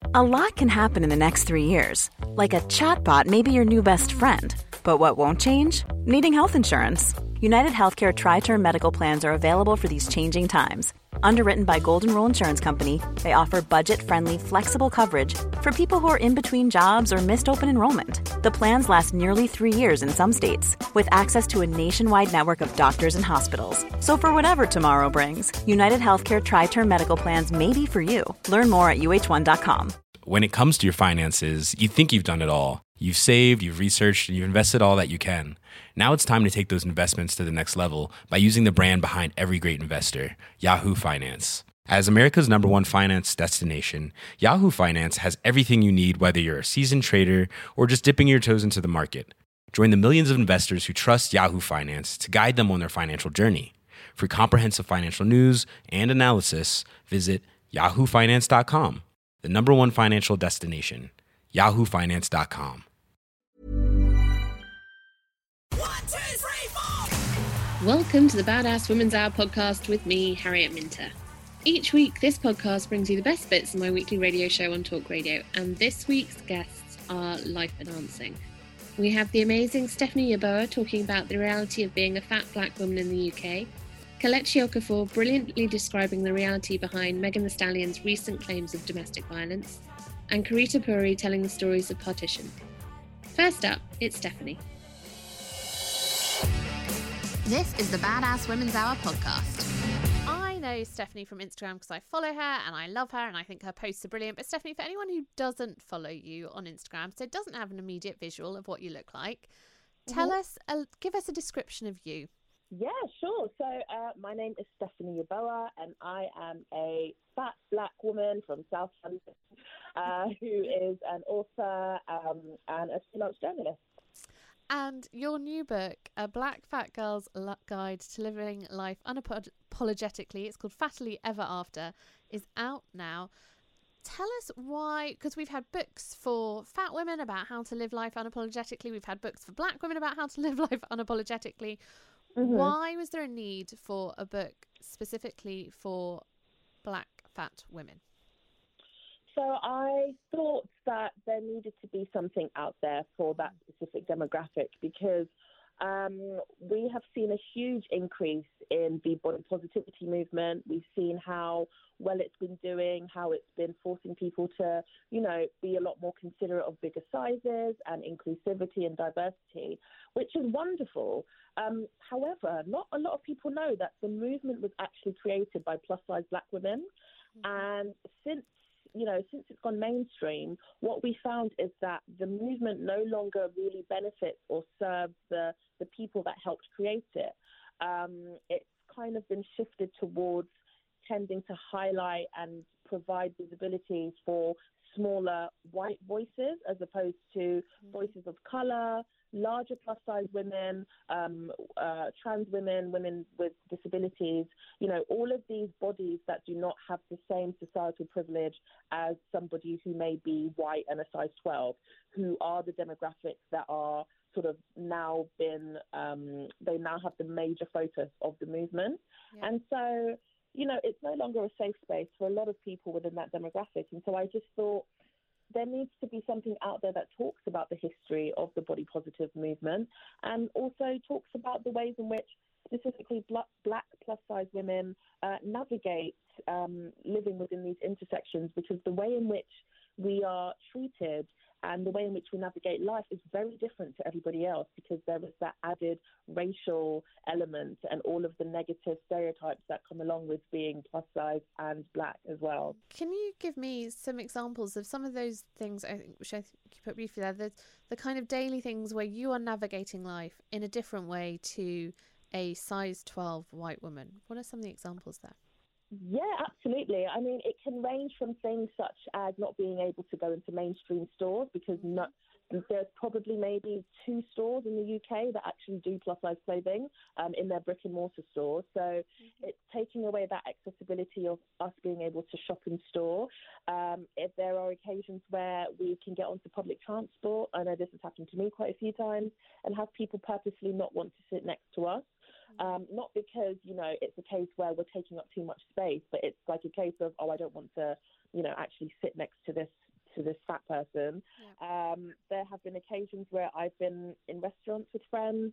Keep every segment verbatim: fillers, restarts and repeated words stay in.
A lot can happen in the next three years. Like a chatbot may be your new best friend. But what won't change? Needing health insurance. United Healthcare Tri-Term Medical Plans are available for these changing times. Underwritten by Golden Rule Insurance Company, they offer budget-friendly, flexible coverage for people who are in between jobs or missed open enrollment. The plans last nearly three years in some states, with access to a nationwide network of doctors and hospitals. So for whatever tomorrow brings, United Healthcare Tri-Term Medical Plans may be for you. Learn more at U H one dot com. When it comes to your finances, you think you've done it all. You've saved, you've researched, and you've invested all that you can. Now it's time to take those investments to the next level by using the brand behind every great investor, Yahoo Finance. As America's number one finance destination, Yahoo Finance has everything you need, whether you're a seasoned trader or just dipping your toes into the market. Join the millions of investors who trust Yahoo Finance to guide them on their financial journey. For comprehensive financial news and analysis, visit yahoo finance dot com, the number one financial destination, yahoo finance dot com. Welcome to the Badass Women's Hour podcast with me, Harriet Minter. Each week, this podcast brings you the best bits of my weekly radio show on Talk Radio, and this week's guests are life enhancing. We have the amazing Stephanie Yeboah talking about the reality of being a fat black woman in the U K, Kelechi Okafor brilliantly describing the reality behind Megan Thee Stallion's recent claims of domestic violence, and Karita Puri telling the stories of partition. First up, it's Stephanie. This is the Badass Women's Hour podcast. I know Stephanie from Instagram because I follow her and I love her and I think her posts are brilliant. But Stephanie, for anyone who doesn't follow you on Instagram, so doesn't have an immediate visual of what you look like, tell mm-hmm. us, uh, give us a description of you. Yeah, sure. So uh, my name is Stephanie Yeboah and I am a fat black woman from South London uh, who is an author um, and a freelance journalist. And your new book, A Black Fat Girl's Guide to Living Life Unapologetically, it's called Fattily Ever After, is out now. Tell us why, because we've had books for fat women about how to live life unapologetically. We've had books for black women about how to live life unapologetically. Mm-hmm. Why was there a need for a book specifically for black fat women? So I thought that there needed to be something out there for that specific demographic because um, we have seen a huge increase in the body positivity movement. We've seen how well it's been doing, how it's been forcing people to, you know, be a lot more considerate of bigger sizes and inclusivity and diversity, which is wonderful. Um, however, not a lot of people know that the movement was actually created by plus-size black women. Mm-hmm. And since you know, since it's gone mainstream, what we found is that the movement no longer really benefits or serves the, the people that helped create it. Um, it's kind of been shifted towards tending to highlight and provide visibility for smaller white voices as opposed to voices of color, larger plus-size women, um, uh, trans women, women with disabilities, you know, all of these bodies that do not have the same societal privilege as somebody who may be white and a size twelve, who are the demographics that are sort of now been, um, they now have the major focus of the movement. Yeah. And so, you know, it's no longer a safe space for a lot of people within that demographic. And so I just thought, there needs to be something out there that talks about the history of the body positive movement and also talks about the ways in which specifically black, black plus-size women uh, navigate um, living within these intersections, because the way in which we are treated and the way in which we navigate life is very different to everybody else, because there is that added racial element and all of the negative stereotypes that come along with being plus size and black as well. Can you give me some examples of some of those things, I think, which I think you put briefly there, the, the kind of daily things where you are navigating life in a different way to a size twelve white woman? What are some of the examples there? Yeah, absolutely. I mean, it can range from things such as not being able to go into mainstream stores because not, there's probably maybe two stores in the U K that actually do plus-size clothing um, in their brick-and-mortar stores. So mm-hmm. it's taking away that accessibility of us being able to shop in store. Um, if there are occasions where we can get onto public transport, I know this has happened to me quite a few times, and have people purposely not want to sit next to us. Um, not because, you know, it's a case where we're taking up too much space, but it's like a case of, oh, I don't want to, you know, actually sit next to this person. Yeah. Um, there have been occasions where I've been in restaurants with friends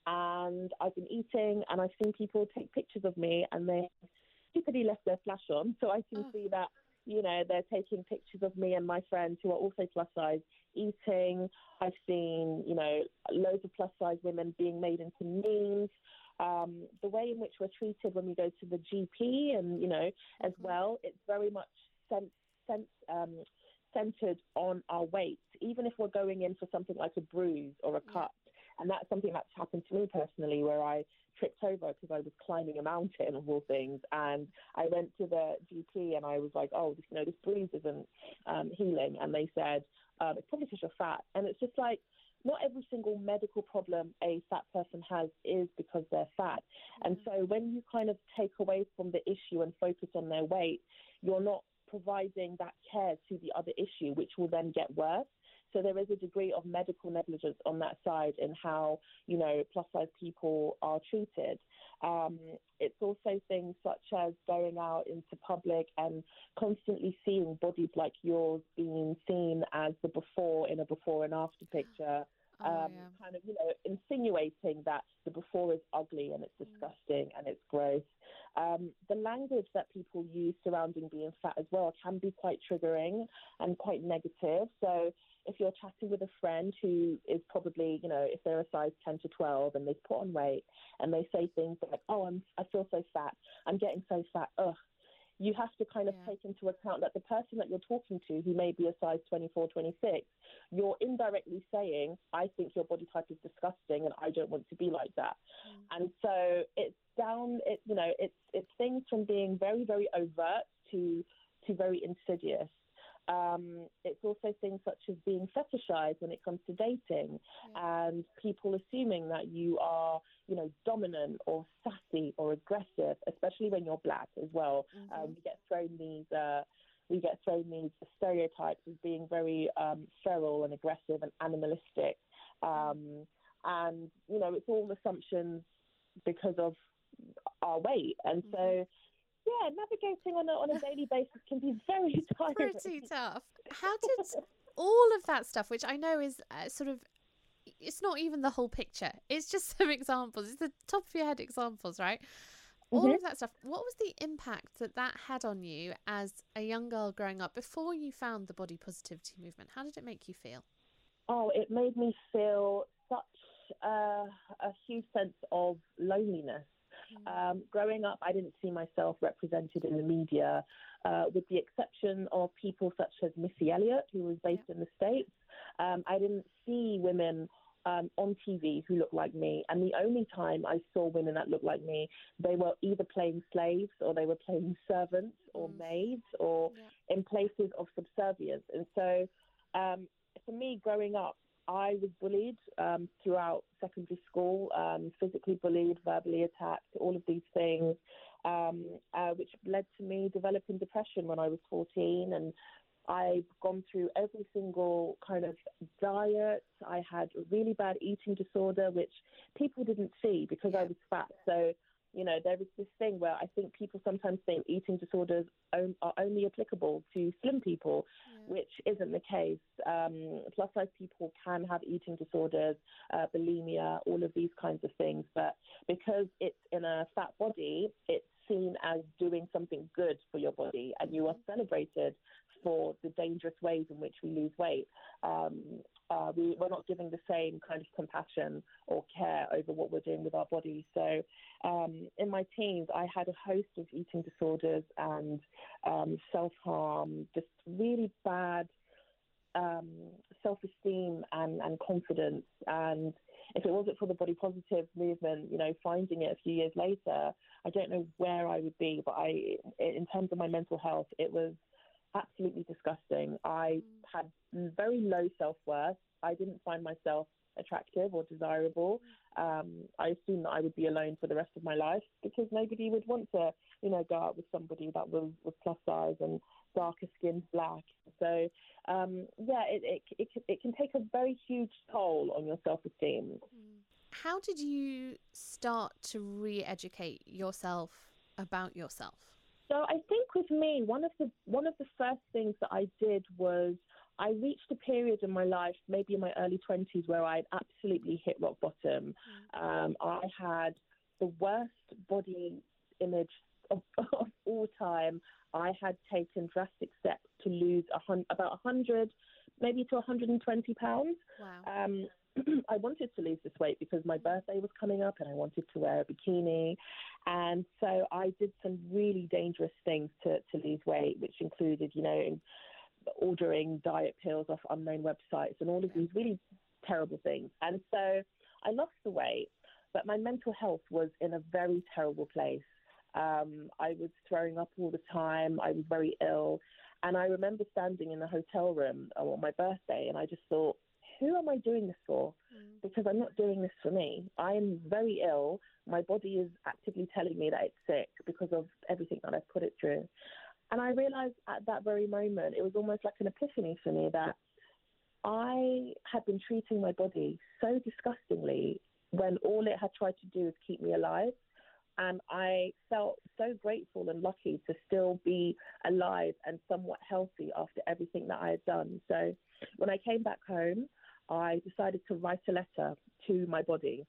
and I've been eating and I've seen people take pictures of me and they stupidly left their flash on. So I can oh. see that, you know, they're taking pictures of me and my friends who are also plus size eating. I've seen, you know, loads of plus size women being made into memes. Um, the way in which we're treated when we go to the G P and, you know, as mm-hmm. well, it's very much sent, sent, um, centered on our weight, even if we're going in for something like a bruise or a cut. Yeah. And that's something that's happened to me personally, where I tripped over because I was climbing a mountain of all things. And I went to the G P and I was like, oh, you know, this bruise isn't um, healing. And they said, um, it's probably because you're fat. And it's just like, not every single medical problem a fat person has is because they're fat. Mm-hmm. And so when you kind of take away from the issue and focus on their weight, you're not providing that care to the other issue, which will then get worse. So there is a degree of medical negligence on that side in how, you know, plus size people are treated. Um, it's also things such as going out into public and constantly seeing bodies like yours being seen as the before in a before and after picture. Oh, um, yeah. Kind of, you know, insinuating that the before is ugly and it's disgusting mm. and it's gross. Um, the language that people use surrounding being fat as well can be quite triggering and quite negative. So if you're chatting with a friend who is probably, you know, if they're a size ten to twelve and they've put on weight and they say things like, oh, I'm, I feel so fat, I'm getting so fat, ugh. You have to kind of yeah. take into account that the person that you're talking to, who may be a size twenty-four, twenty-six, you're indirectly saying, I think your body type is disgusting and I don't want to be like that. Mm. And so it's down, it, you know, it's it's things from being very, very overt to to very insidious. Um, it's also things such as being fetishized when it comes to dating yeah. and people assuming that you are, you know, dominant or sassy or aggressive, especially when you're black as well. Mm-hmm. Um, we get thrown these, uh, we get thrown these stereotypes as being very um, feral and aggressive and animalistic. Um, and, you know, it's all assumptions because of our weight. And mm-hmm. so, yeah, navigating on a, on a daily basis can be very tiring. Pretty tough. How did all of that stuff, which I know is uh, sort of, it's not even the whole picture. It's just some examples. It's the top of your head examples, right? Mm-hmm. All of that stuff. What was the impact that that had on you as a young girl growing up before you found the body positivity movement? How did it make you feel? Oh, it made me feel such uh, a huge sense of loneliness. Um, growing up, I didn't see myself represented in the media, uh, with the exception of people such as Missy Elliott, who was based yeah. in the States. Um, I didn't see women um, on T V who looked like me. And the only time I saw women that looked like me, they were either playing slaves or they were playing servants or mm. maids or yeah. in places of subservience. And so um, for me, growing up, I was bullied um, throughout secondary school, um, physically bullied, verbally attacked, all of these things, um, uh, which led to me developing depression when I was fourteen. And I've gone through every single kind of diet. I had a really bad eating disorder, which people didn't see because I was fat. So, you know, there is this thing where I think people sometimes think eating disorders on, are only applicable to slim people, yeah. which isn't the case. Um, plus size people can have eating disorders, uh, bulimia, all of these kinds of things. But because it's in a fat body, it's seen as doing something good for your body, and you are celebrated for the dangerous ways in which we lose weight. Um, uh, we, we're not giving the same kind of compassion or care over what we're doing with our bodies. So um, in my teens, I had a host of eating disorders and um, self-harm, just really bad um, self-esteem and, and confidence. And if it wasn't for the body positive movement, you know, finding it a few years later, I don't know where I would be. But I, in terms of my mental health, it was absolutely disgusting. I had very low self-worth. I didn't find myself attractive or desirable. Um, I assumed that I would be alone for the rest of my life because nobody would want to, you know, go out with somebody that was, was plus size and darker skinned black. So, um, yeah, it, it, it, it can take a very huge toll on your self-esteem. How did you start to re-educate yourself about yourself? So I think with me, one of the one of the first things that I did was I reached a period in my life, maybe in my early twenties, where I'd absolutely hit rock bottom. Mm. Um, I had the worst body image of, of all time. I had taken drastic steps to lose a hun- about one hundred, maybe to one hundred twenty pounds. Wow. Um, I wanted to lose this weight because my birthday was coming up and I wanted to wear a bikini. And so I did some really dangerous things to, to lose weight, which included, you know, ordering diet pills off unknown websites and all of these really terrible things. And so I lost the weight, but my mental health was in a very terrible place. Um, I was throwing up all the time. I was very ill. And I remember standing in the hotel room on my birthday, and I just thought, who am I doing this for? Mm. Because I'm not doing this for me. I am very ill. My body is actively telling me that it's sick because of everything that I've put it through. And I realized at that very moment, it was almost like an epiphany for me that I had been treating my body so disgustingly when all it had tried to do is keep me alive. And I felt so grateful and lucky to still be alive and somewhat healthy after everything that I had done. So when I came back home, I decided to write a letter to my body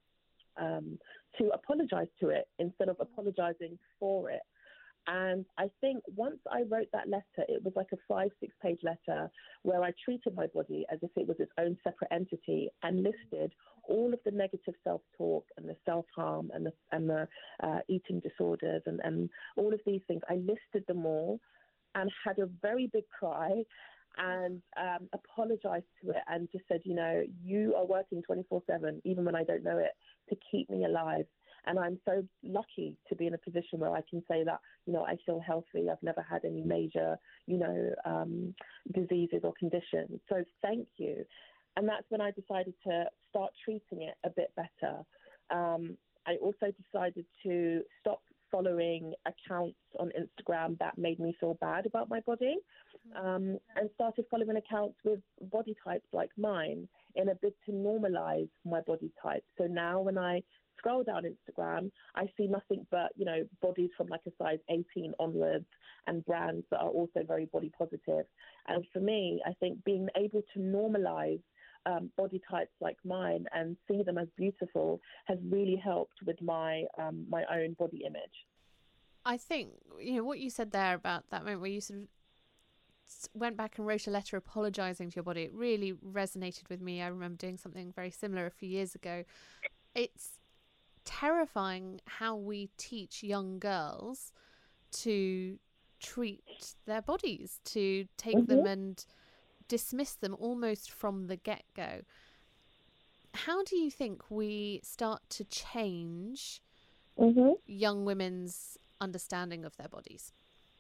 um, to apologize to it instead of apologizing for it. And I think once I wrote that letter, it was like a five, six page letter where I treated my body as if it was its own separate entity and listed all of the negative self-talk and the self-harm and the, and the uh, eating disorders and, and all of these things. I listed them all and had a very big cry and um, apologized to it and just said, you know, you are working twenty-four seven, even when I don't know it, to keep me alive. And I'm so lucky to be in a position where I can say that, you know, I feel healthy. I've never had any major, you know, um, diseases or conditions. So thank you. And that's when I decided to start treating it a bit better. Um, I also decided to stop following accounts on Instagram that made me feel bad about my body, um, and started following accounts with body types like mine in a bid to normalize my body type. So now when I scroll down Instagram, I see nothing but, you know, bodies from like a size eighteen onwards and brands that are also very body positive. And for me, I think being able to normalize um, body types like mine and see them as beautiful has really helped with my um, my own body image. I think, you know, what you said there about that moment where you sort of went back and wrote a letter apologizing to your body, it really resonated with me. I remember doing something very similar a few years ago. It's terrifying how we teach young girls to treat their bodies, to take mm-hmm. them and dismiss them almost from the get-go. How do you think we start to change mm-hmm. young women's understanding of their bodies?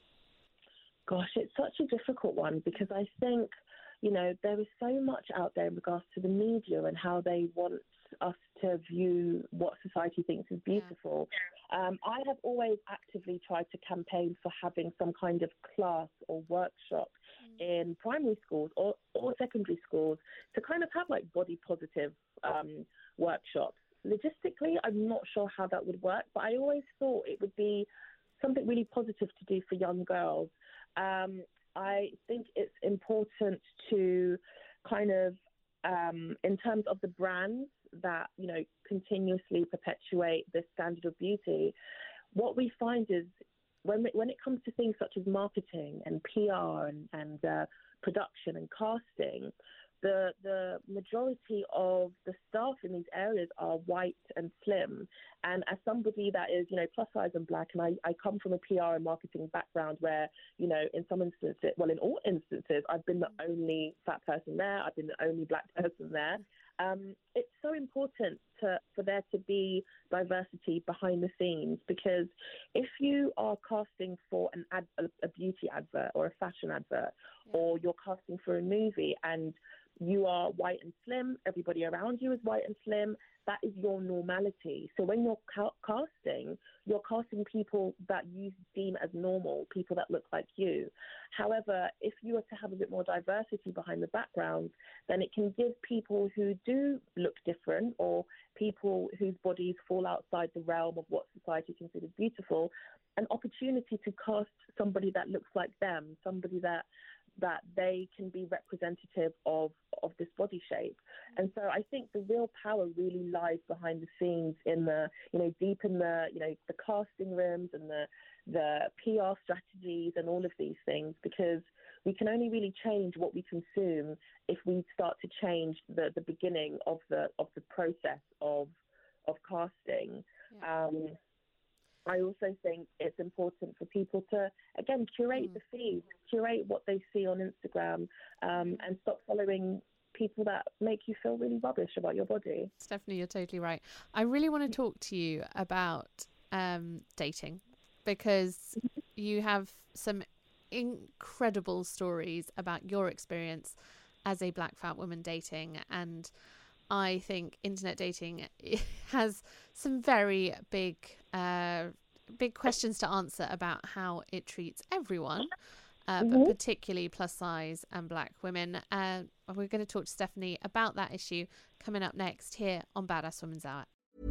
Gosh, it's such a difficult one because I think, you know, there is so much out there in regards to the media and how they want us to view what society thinks is beautiful. Yeah. Um, I have always actively tried to campaign for having some kind of class or workshop mm. in primary schools or, or secondary schools to kind of have like body positive um, workshops. Logistically, I'm not sure how that would work, but I always thought it would be something really positive to do for young girls. Um, I think it's important to kind of, um, in terms of the brands that, you know, continuously perpetuate this standard of beauty, what we find is when when it comes to things such as marketing and P R and, and uh, production and casting, the the majority of the staff in these areas are white and slim. And as somebody that is, you know, plus size and black, and I, I come from a P R and marketing background where, you know, in some instances, well, in all instances, I've been the only fat person there. I've been the only black person there. Um, it's so important to, for there to be diversity behind the scenes, because if you are casting for an ad, a, a beauty advert or a fashion advert, yeah. or you're casting for a movie and you are white and slim, everybody around you is white and slim, that is your normality. So when you're ca- casting, you're casting people that you deem as normal, people that look like you. However, if you were to have a bit more diversity behind the background, then it can give people who do look different or people whose bodies fall outside the realm of what society considers beautiful, an opportunity to cast somebody that looks like them, somebody that that they can be representative of, of this body shape. And so I think the real power really lies behind the scenes in the, you know, deep in the, you know, the casting rooms and the, the P R strategies and all of these things, because we can only really change what we consume if we start to change the, the beginning of the of the process of of casting. Yeah. Um, I also think it's important for people to, again, curate mm. the feed, curate what they see on Instagram, um, and stop following people that make you feel really rubbish about your body. Stephanie, you're totally right. I really want to talk to you about um, dating, because you have some incredible stories about your experience as a black fat woman dating, and I think internet dating has some very big uh big questions to answer about how it treats everyone, uh, mm-hmm. but particularly plus size and black women. Uh, we're going to talk to Stephanie about that issue coming up next here on Badass Women's Hour.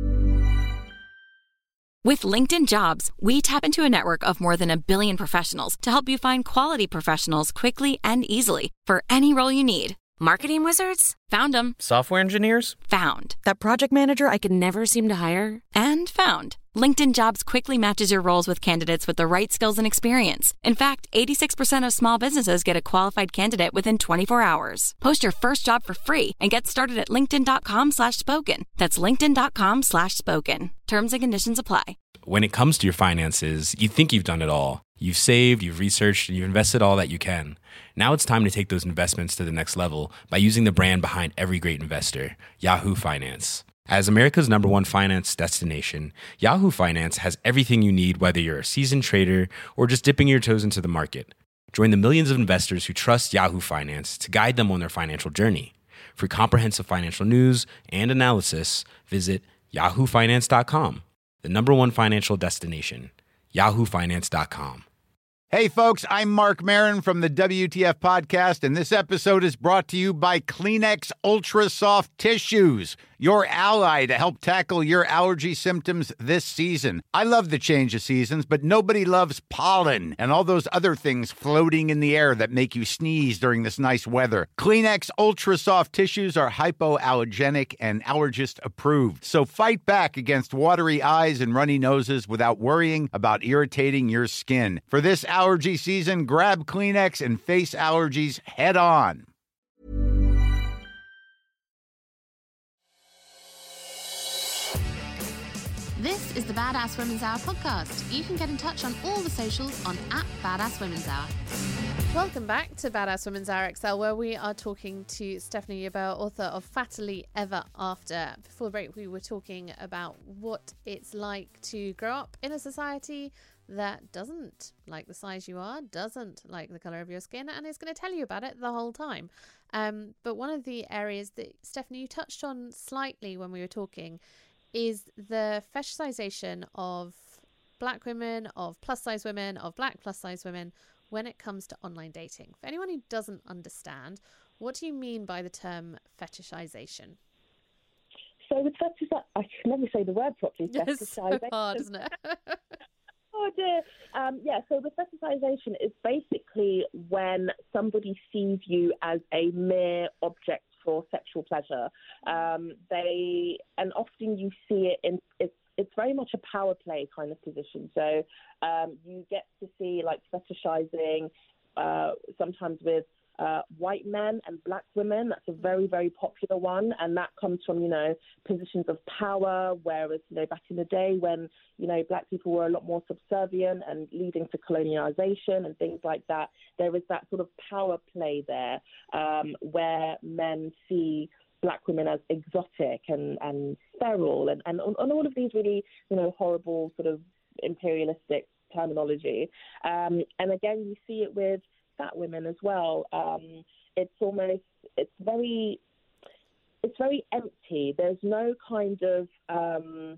With LinkedIn Jobs, we tap into a network of more than a billion professionals to help you find quality professionals quickly and easily for any role you need. Marketing wizards? Found them. Software engineers? Found. That project manager I could never seem to hire? And found. LinkedIn Jobs quickly matches your roles with candidates with the right skills and experience. In fact, eighty-six percent of small businesses get a qualified candidate within twenty-four hours. Post your first job for free and get started at linkedin.com slash spoken. That's linkedin.com slash spoken. Terms and conditions apply. When it comes to your finances, you think you've done it all. You've saved, you've researched, and you've invested all that you can. Now it's time to take those investments to the next level by using the brand behind every great investor, Yahoo Finance. As America's number one finance destination, Yahoo Finance has everything you need, whether you're a seasoned trader or just dipping your toes into the market. Join the millions of investors who trust Yahoo Finance to guide them on their financial journey. For comprehensive financial news and analysis, visit yahoo finance dot com, the number one financial destination, yahoo finance dot com. Hey, folks, I'm Mark Maron from the W T F Podcast, and this episode is brought to you by Kleenex Ultra Soft Tissues, your ally to help tackle your allergy symptoms this season. I love the change of seasons, but nobody loves pollen and all those other things floating in the air that make you sneeze during this nice weather. Kleenex Ultra Soft Tissues are hypoallergenic and allergist approved, so fight back against watery eyes and runny noses without worrying about irritating your skin. For this allergy season, grab Kleenex and face allergies head on. This is the Badass Women's Hour podcast. You can get in touch on all the socials on at Badass Women's Hour. Welcome back to Badass Women's Hour X L, where we are talking to Stephanie Yeboah, author of Fattily Ever After. Before the break, we were talking about what it's like to grow up in a society that doesn't like the size you are, doesn't like the colour of your skin, and is going to tell you about it the whole time. Um, but one of the areas that, Stephanie, you touched on slightly when we were talking is the fetishization of black women, of plus size women, of black plus size women when it comes to online dating. For anyone who doesn't understand, what do you mean by the term fetishization? So with fetishization, I can never say the word properly. It's so hard, isn't it? Oh dear. Um, yeah, so the fetishization is basically when somebody sees you as a mere object for sexual pleasure. Um, they and often you see it in it's it's very much a power play kind of position. So um, you get to see like fetishizing uh, sometimes with uh, white men and black women. That's a very, very popular one, and that comes from, you know, positions of power, whereas, you know, back in the day when, you know, black people were a lot more subservient and leading to colonialization and things like that, there is that sort of power play there um, where men see black women as exotic and, and sterile and, and, and all of these really, you know, horrible sort of imperialistic terminology. Um, and again, you see it with fat women as well. Um, it's almost, it's very, it's very empty. There's no kind of um,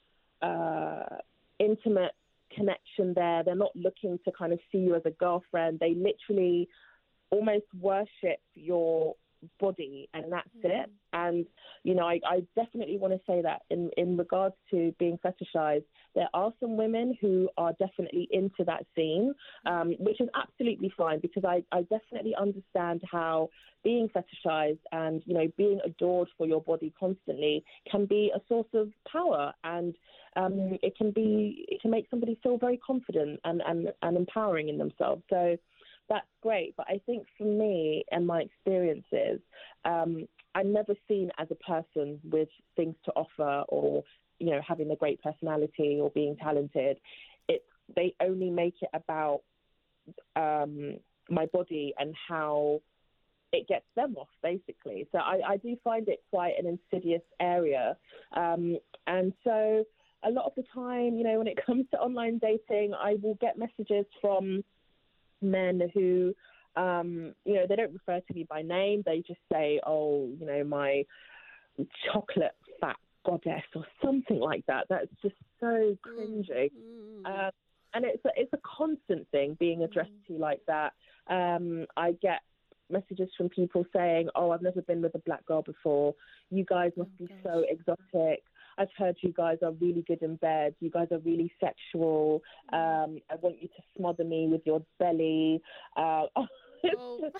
uh, intimate connection there. They're not looking to kind of see you as a girlfriend. They literally almost worship your body and that's it. And, you know, I, I definitely want to say that in, in regards to being fetishized, there are some women who are definitely into that scene, um, which is absolutely fine, because I, I definitely understand how being fetishized and, you know, being adored for your body constantly can be a source of power, and um, it can be, it can make somebody feel very confident and, and, and empowering in themselves. So that's great. But I think for me and my experiences, um, I'm never seen as a person with things to offer, or, you know, having a great personality or being talented. It's, they only make it about um, my body and how it gets them off, basically. So I, I do find it quite an insidious area. Um, and so a lot of the time, you know, when it comes to online dating, I will get messages from men who, um, you know, they don't refer to me by name. They just say, oh, you know, my chocolate fat goddess or something like that. That's just so cringy. Mm. Um, and it's a, it's a constant thing being addressed mm. to like that. Um, I get messages from people saying, oh, I've never been with a black girl before. You guys must oh, be gosh. so exotic. I've heard you guys are really good in bed. You guys are really sexual. Um, I want you to smother me with your belly. Uh, oh. Just,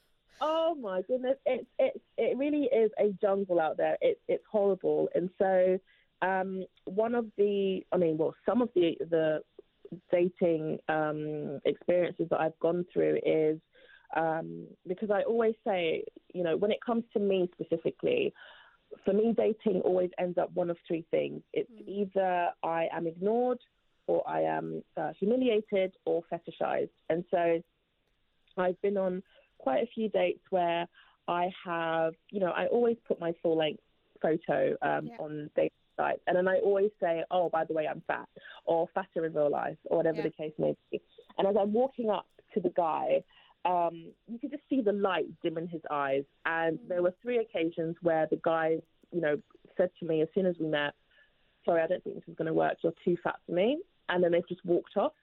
oh my goodness, it's it's it really is a jungle out there. It's it's horrible. And so um, one of the, I mean, well, some of the the dating um, experiences that I've gone through is um, because I always say, you know, when it comes to me specifically, for me, dating always ends up one of three things. It's mm. either I am ignored, or I am uh, humiliated, or fetishized. And so I've been on quite a few dates where I have, you know, I always put my full-length photo um, yeah. on dating sites. And then I always say, oh, by the way, I'm fat, or fatter in real life, or whatever yeah. the case may be. And as I'm walking up to the guy, Um, you could just see the light dim in his eyes. And mm. there were three occasions where the guy, you know, said to me as soon as we met, sorry, I don't think this is going to work. You're too fat for me. And then they've just walked off.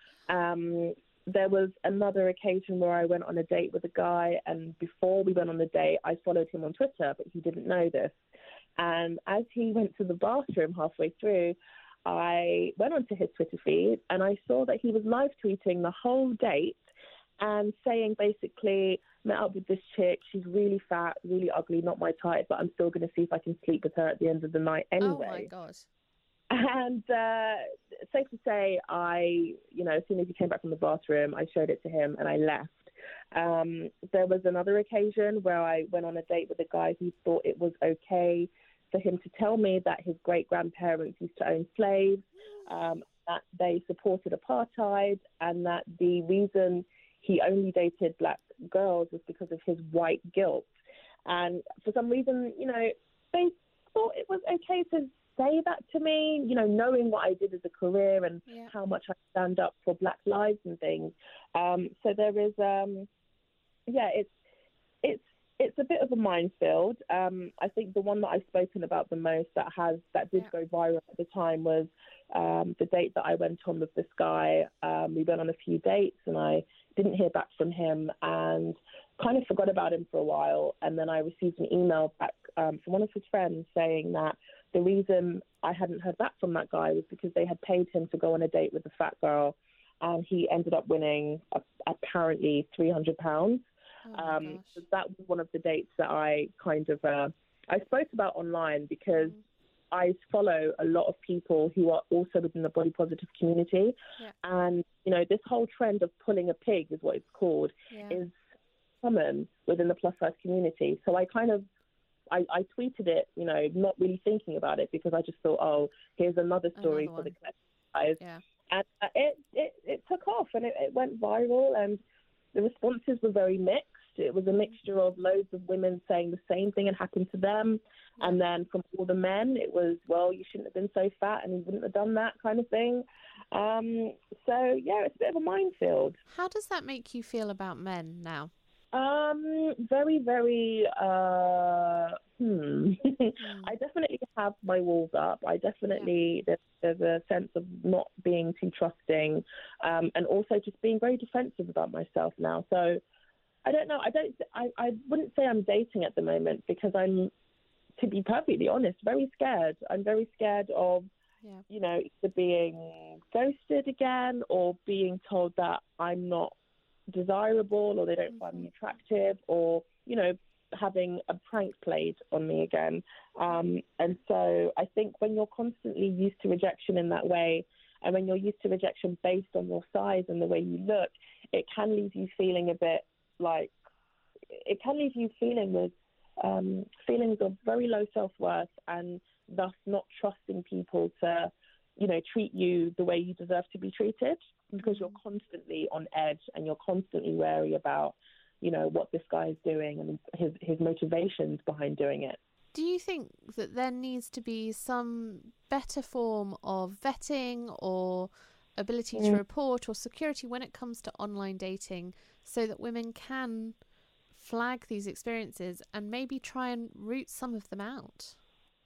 Um, there was another occasion where I went on a date with a guy, and before we went on the date, I followed him on Twitter, but he didn't know this. And as he went to the bathroom halfway through, I went onto his Twitter feed, and I saw that he was live tweeting the whole date and saying basically, met up with this chick, she's really fat, really ugly, not my type, but I'm still going to see if I can sleep with her at the end of the night anyway. Oh my gosh. And uh, safe to say, I, you know, as soon as he came back from the bathroom, I showed it to him and I left. Um, there was another occasion where I went on a date with a guy who thought it was okay for him to tell me that his great-grandparents used to own slaves, um, that they supported apartheid, and that the reason he only dated black girls was because of his white guilt. And for some reason, you know, they thought it was okay to say that to me, you know, knowing what I did as a career and yeah. how much I stand up for black lives and things. Um, so there is, um, yeah, it's, it's, it's a bit of a minefield. Um, I think the one that I've spoken about the most that has, that did yeah. go viral at the time was um, the date that I went on with this guy. Um, we went on a few dates and I didn't hear back from him and kind of forgot about him for a while. And then I received an email back um, from one of his friends saying that the reason I hadn't heard back from that guy was because they had paid him to go on a date with a fat girl, and he ended up winning uh, apparently three hundred pounds. Oh um, so that was one of the dates that I kind of, uh, I spoke about online because mm. I follow a lot of people who are also within the body positive community. Yeah. And, you know, this whole trend of pulling a pig is what it's called, yeah. is common within the plus size community. So I kind of, I, I tweeted it, you know, not really thinking about it because I just thought, oh, here's another story another for the guys. Yeah. And uh, it, it, it took off and it, it went viral, and the responses were very mixed. It was a mixture of loads of women saying the same thing had happened to them. Yeah. And then from all the men, it was, well, you shouldn't have been so fat and you wouldn't have done that kind of thing. Um, so, yeah, it's a bit of a minefield. How does that make you feel about men now? Um, very, very, uh, hmm. mm. I definitely have my walls up. I definitely, yeah. there's, there's a sense of not being too trusting, um, and also just being very defensive about myself now. So I don't know. I don't. I, I wouldn't say I'm dating at the moment because I'm, to be perfectly honest, very scared. I'm very scared of, yeah. you know, either being ghosted again or being told that I'm not desirable or they don't mm-hmm. find me attractive or, you know, having a prank played on me again. Um, and so I think when you're constantly used to rejection in that way, and when you're used to rejection based on your size and the way you look, it can leave you feeling a bit like, it can leave you feeling with um, feelings of very low self-worth and thus not trusting people to, you know, treat you the way you deserve to be treated, because you're constantly on edge and you're constantly wary about, you know, what this guy is doing and his, his motivations behind doing it. Do you think that there needs to be some better form of vetting or ability mm. to report or security when it comes to online dating so that women can flag these experiences and maybe try and root some of them out?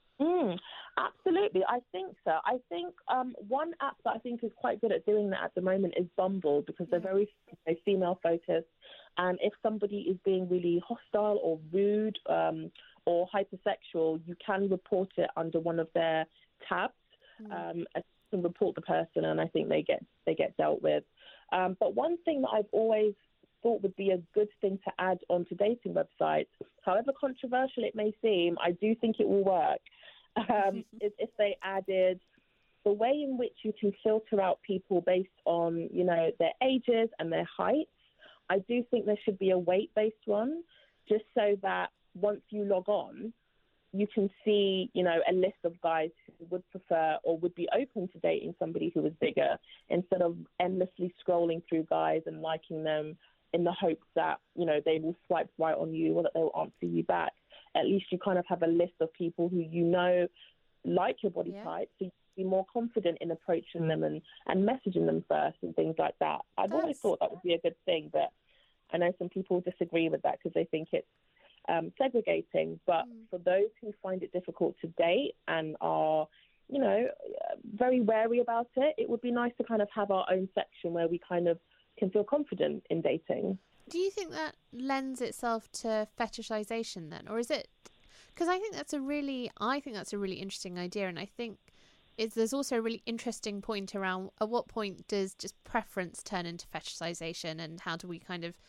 Mm, absolutely. I think so. I think um, one app that I think is quite good at doing that at the moment is Bumble, because they're very you know, female focused. And if somebody is being really hostile or rude um, or hypersexual, you can report it under one of their tabs mm. um, and report the person, and I think they get they get dealt with. Um, but one thing that I've always thought would be a good thing to add onto dating websites, however controversial it may seem, I do think it will work, um, is if they added the way in which you can filter out people based on, you know, their ages and their heights. I do think there should be a weight-based one, just so that once you log on, you can see, you know, a list of guys who would prefer or would be open to dating somebody who was bigger, instead of endlessly scrolling through guys and liking them in the hopes that, you know, they will swipe right on you or that they'll answer you back. At least you kind of have a list of people who you know like your body yeah. type, so you can be more confident in approaching them and, and messaging them first and things like that. I've That's... always thought that would be a good thing, but I know some people disagree with that because they think it's um, segregating. But mm. for those who find it difficult to date and are, you know, very wary about it, it would be nice to kind of have our own section where we kind of can feel confident in dating. Do you think that lends itself to fetishization then, or is it? Because I think that's a really, I think that's a really interesting idea, and I think it's, there's also a really interesting point around at what point does just preference turn into fetishization, and how do we kind of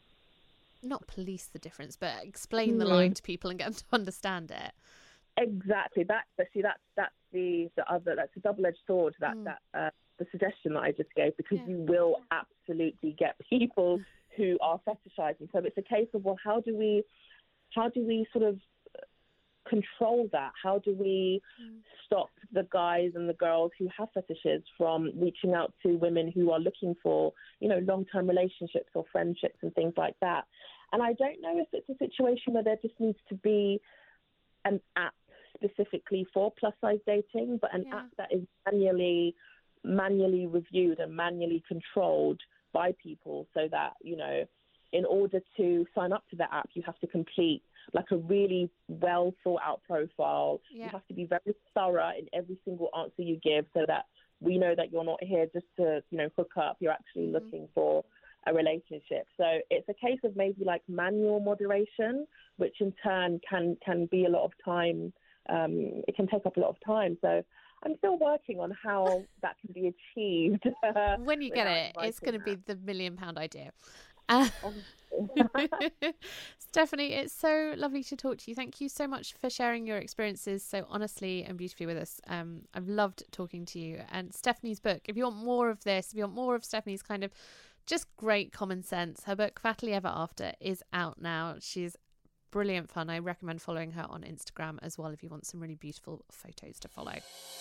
not police the difference, but explain the mm. line to people and get them to understand it. Exactly. That see, that's that's the the other that's a double-edged sword. That mm. that uh, the suggestion that I just gave, because yeah. you will absolutely get people who are fetishizing. So it's a case of, well, how do we how do we sort of control that? How do we mm. stop the guys and the girls who have fetishes from reaching out to women who are looking for, you know, long-term relationships or friendships and things like that? And I don't know if it's a situation where there just needs to be an app specifically for plus-size dating, but an yeah. app that is manually manually reviewed and manually controlled by people, so that, you know, in order to sign up to the app, you have to complete like a really well thought out profile. Yeah. You have to be very thorough in every single answer you give, so that we know that you're not here just to, you know, hook up. You're actually mm-hmm. looking for a relationship. So it's a case of maybe like manual moderation, which in turn can, can be a lot of time. Um, it can take up a lot of time. So I'm still working on how that can be achieved. When you get it, it's going to be the million pound idea. Uh, Stephanie, it's so lovely to talk to you. Thank you so much for sharing your experiences so honestly and beautifully with us. Um, I've loved talking to you. And Stephanie's book, if you want more of this, if you want more of Stephanie's kind of just great common sense, her book Fattily Ever After is out now. She's brilliant fun. I recommend following her on Instagram as well if you want some really beautiful photos to follow.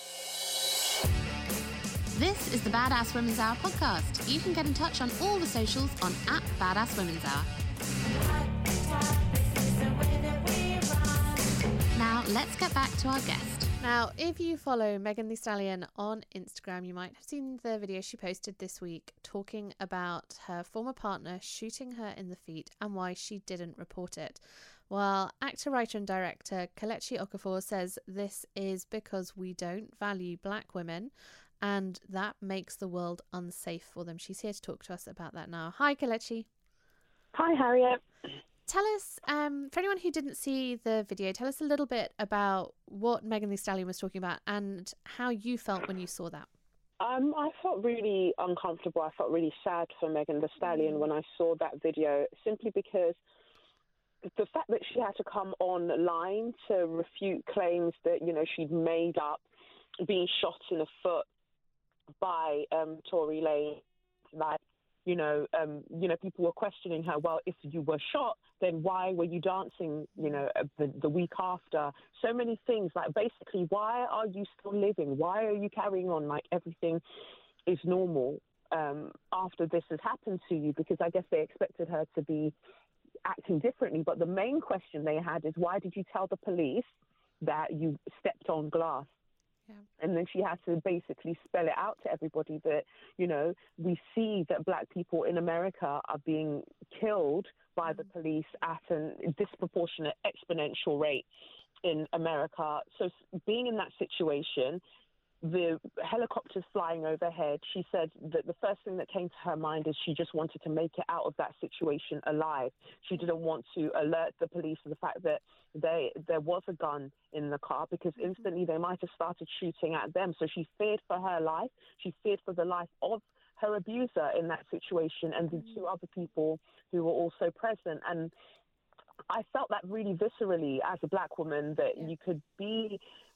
This is the Badass Women's Hour podcast. You can get in touch on all the socials on at Badass Women's Hour. Now, let's get back to our guest. Now, if you follow Megan Thee Stallion on Instagram, you might have seen the video she posted this week talking about her former partner shooting her in the feet and why she didn't report it. Well, actor, writer and director Kelechi Okafor says this is because we don't value black women and that makes the world unsafe for them. She's here to talk to us about that now. Hi, Kelechi. Hi, Harriet. Tell us, um, for anyone who didn't see the video, tell us a little bit about what Megan Thee Stallion was talking about and how you felt when you saw that. Um, I felt really uncomfortable. I felt really sad for Megan Thee Stallion when I saw that video, simply because the fact that she had to come online to refute claims that, you know, she'd made up being shot in the foot by um, Tory Lanez, like, you know, um, you know, people were questioning her. Well, if you were shot, then why were you dancing, you know, the, the week after? So many things, like basically, why are you still living? Why are you carrying on like everything is normal um, after this has happened to you? Because I guess they expected her to be acting differently. But the main question they had is, why did you tell the police that you stepped on glass? Yeah. And then she had to basically spell it out to everybody that, you know, we see that black people in America are being killed by mm. the police at a disproportionate exponential rate in America. So being in that situation, the helicopters flying overhead, she said that the first thing that came to her mind is she just wanted to make it out of that situation alive. She didn't want to alert the police of the fact that they, there was a gun in the car, because instantly they might have started shooting at them. So she feared for her life. She feared for the life of her abuser in that situation and the two other people who were also present. And I felt that really viscerally as a black woman, that yeah. you could be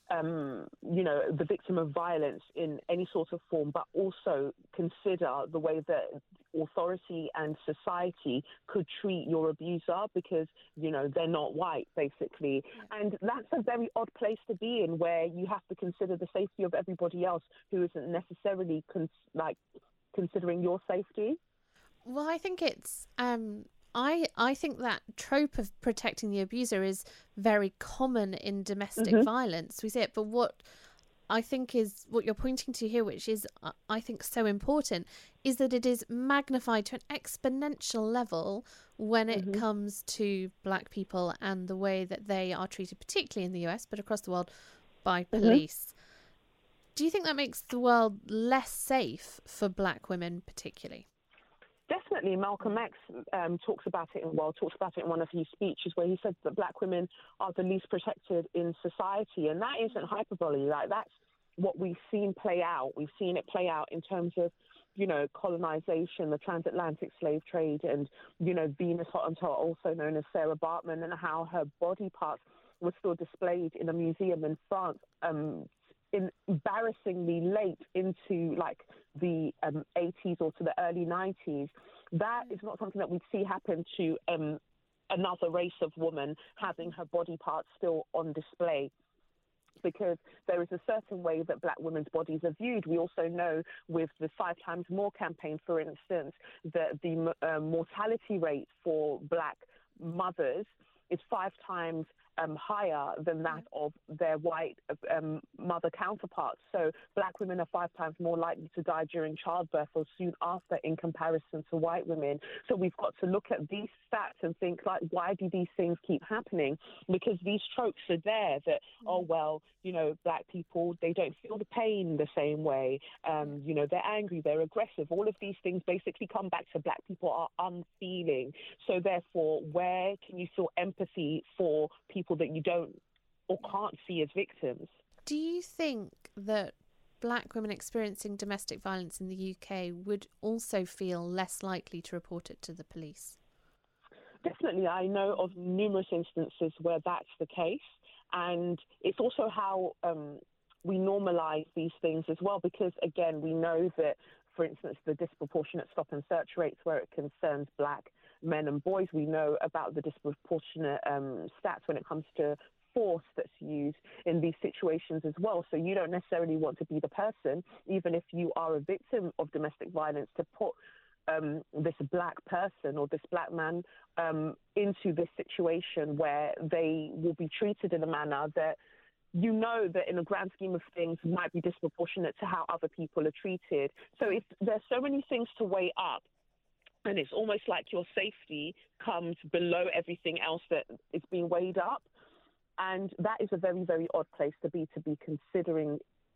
Um, you know, the victim of violence in any sort of form, but also consider the way that authority and society could treat your abuser because, you know, they're not white, basically. Yeah. And that's a very odd place to be in, where you have to consider the safety of everybody else who isn't necessarily cons- like considering your safety. Well, I think it's... Um... I, I think that trope of protecting the abuser is very common in domestic mm-hmm. violence. We see it, but what I think is what you're pointing to here, which is, I think, so important, is that it is magnified to an exponential level when it mm-hmm. comes to black people and the way that they are treated, particularly in the U S, but across the world, by police. Mm-hmm. Do you think that makes the world less safe for black women particularly? Definitely. Malcolm X um, talks about it in well talks about it in one of his speeches, where he said that black women are the least protected in society, and that isn't hyperbole. Like, that's what we've seen play out. We've seen it play out in terms of, you know, colonization, the transatlantic slave trade, and, you know, Venus Hottentot, also known as Sarah Baartman, and how her body parts were still displayed in a museum in France. Um, In embarrassingly late into like the um, eighties or to the early nineties, that is not something that we see happen to um, another race of woman having her body parts still on display, because there is a certain way that black women's bodies are viewed. We also know with the Five Times More campaign, for instance, that the uh, mortality rate for black mothers is five times Um, higher than that of their white um, mother counterparts. So black women are five times more likely to die during childbirth or soon after in comparison to white women. So we've got to look at these stats and think, like, why do these things keep happening? Because these tropes are there that, mm-hmm. oh, well, you know, black people, they don't feel the pain the same way. Um, you know, they're angry, they're aggressive. All of these things basically come back to black people are unfeeling. So therefore, where can you feel empathy for people that you don't or can't see as victims? Do you think that black women experiencing domestic violence in the U K would also feel less likely to report it to the police? Definitely. I know of numerous instances where that's the case. And it's also how um, we normalise these things as well, because, again, we know that, for instance, the disproportionate stop and search rates where it concerns black men and boys, we know about the disproportionate um, stats when it comes to force that's used in these situations as well. So you don't necessarily want to be the person, even if you are a victim of domestic violence, to put um, this black person or this black man um, into this situation where they will be treated in a manner that, you know, that in the grand scheme of things might be disproportionate to how other people are treated. So if there's so many things to weigh up, and it's almost like your safety comes below everything else that is being weighed up. And that is a very, very odd place to be, to be considering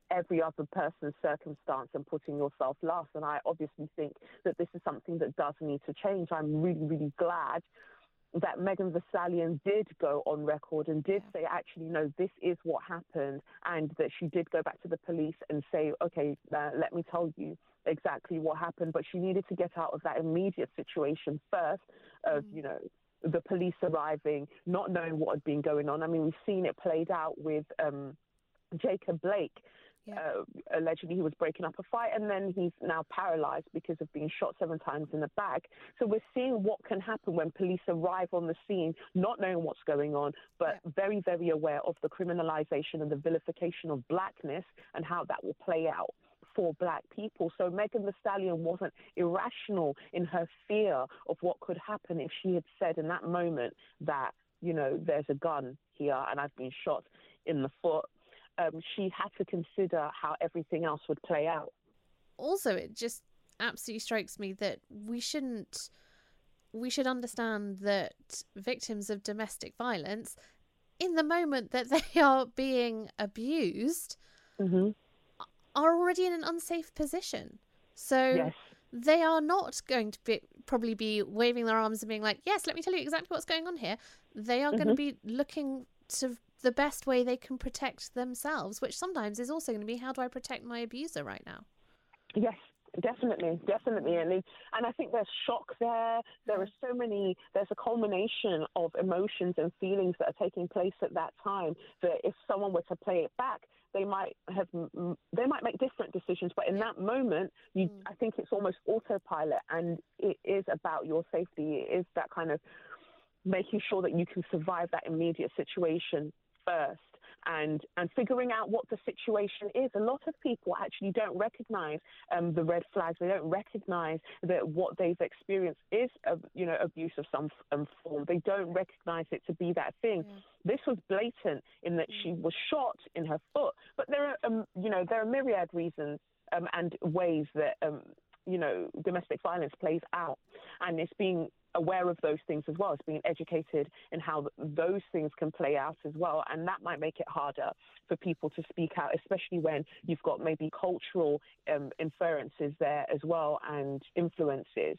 every other person's circumstance and putting yourself last. And I obviously think that this is something that does need to change. I'm really, really glad that Megan Thee Stallion did go on record and did say, actually, no, this is what happened, and that she did go back to the police and say, okay, uh, let me tell you exactly what happened. But she needed to get out of that immediate situation first of, mm. you know, the police arriving, not knowing what had been going on. I mean, we've seen it played out with um, Jacob Blake. Yeah. Uh, allegedly he was breaking up a fight, and then he's now paralyzed because of being shot seven times in the back. So we're seeing what can happen when police arrive on the scene, not knowing what's going on, but yeah. very, very aware of the criminalization and the vilification of blackness and how that will play out for black people. So Megan Thee Stallion wasn't irrational in her fear of what could happen if she had said in that moment that, you know, there's a gun here and I've been shot in the foot. Um, she had to consider how everything else would play out. Also, it just absolutely strikes me that we shouldn't, we should understand that victims of domestic violence, in the moment that they are being abused, mm-hmm. are already in an unsafe position. So yes. they are not going to be, probably be waving their arms and being like, yes, let me tell you exactly what's going on here. They are mm-hmm. going to be looking to the best way they can protect themselves, which sometimes is also going to be, how do I protect my abuser right now? Yes, definitely, definitely. And, and I think there's shock there. There are so many, there's a culmination of emotions and feelings that are taking place at that time that if someone were to play it back, they might have, they might make different decisions. But in that moment, you, mm. I think it's almost autopilot, and it is about your safety. It is that kind of making sure that you can survive that immediate situation first, and and figuring out what the situation is. A lot of people actually don't recognize um, the red flags. They don't recognize that what they've experienced is, a, you know, abuse of some um, form. They don't recognize it to be that thing. Yeah. This was blatant in that she was shot in her foot, but there are, um, you know, there are myriad reasons um, and ways that, um, you know, domestic violence plays out, and it's being aware of those things as well. It's being educated in how those things can play out as well, and that might make it harder for people to speak out, especially when you've got maybe cultural um, inferences there as well and influences.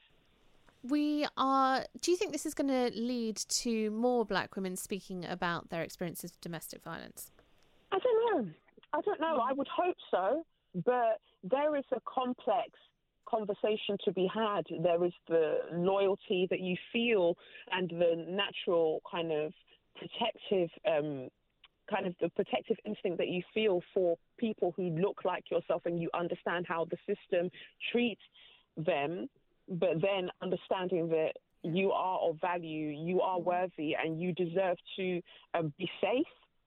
We are. Do you think this is going to lead to more black women speaking about their experiences of domestic violence? I don't know. I don't know. I would hope so, but there is a complex conversation to be had. There is the loyalty that you feel and the natural kind of protective um kind of the protective instinct that you feel for people who look like yourself, and you understand how the system treats them, but then understanding that you are of value, you are worthy, and you deserve to um, be safe.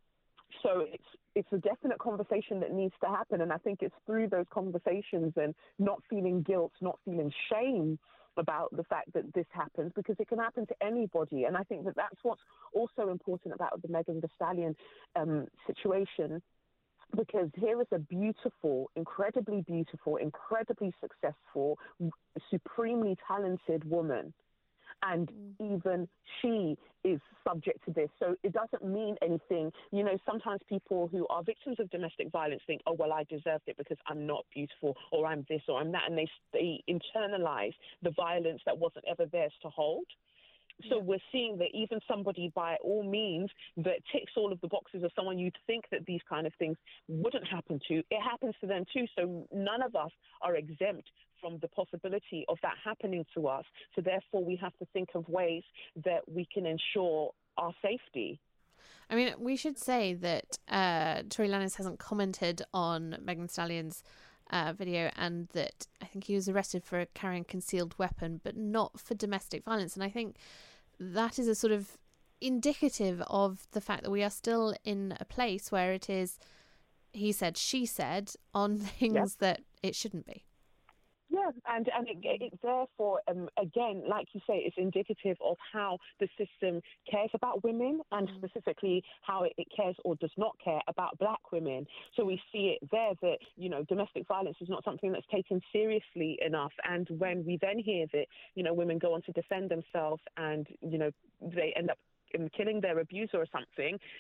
So it's it's a definite conversation that needs to happen. And I think it's through those conversations and not feeling guilt, not feeling shame about the fact that this happens, because it can happen to anybody. And I think that that's what's also important about the Megan Thee Stallion um, situation, because here is a beautiful, incredibly beautiful, incredibly successful, supremely talented woman. And even she is subject to this. So it doesn't mean anything. You know, sometimes people who are victims of domestic violence think, oh, well, I deserved it because I'm not beautiful, or I'm this or I'm that. And they, they internalize the violence that wasn't ever theirs to hold. So yeah. we're seeing that even somebody, by all means, that ticks all of the boxes of someone you'd think that these kind of things wouldn't happen to, it happens to them too. So none of us are exempt from the possibility of that happening to us. So therefore, we have to think of ways that we can ensure our safety. I mean, we should say that uh, Tory Lanez hasn't commented on Megan Thee Stallion's uh, video, and that I think he was arrested for carrying a concealed weapon, but not for domestic violence. And I think that is a sort of indicative of the fact that we are still in a place where it is he said, she said on things yep. that it shouldn't be. Yeah, and, and it, it therefore, um, again, like you say, it's indicative of how the system cares about women, and specifically how it, it cares or does not care about black women. So we see it there that, you know, domestic violence is not something that's taken seriously enough. And when we then hear that, you know, women go on to defend themselves and, you know, they end up killing their abuser or something,